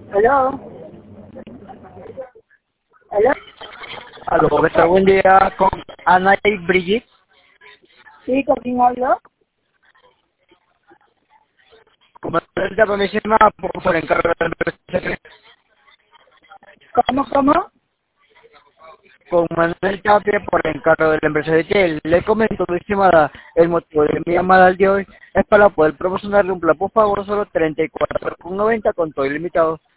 ¿Aló? ¿Aló? Aló, buen día con Ana y Brigitte. Sí, ¿con quién hablo? Como la permisión por encargo de la empresa. ¿Cómo? Con Manuel Tapia por encargo de la empresa de Shell. Le comento, mi estimada, el motivo de mi llamada al día de hoy es para poder proporcionarle un plan por pago solo 34,90 con todo ilimitado.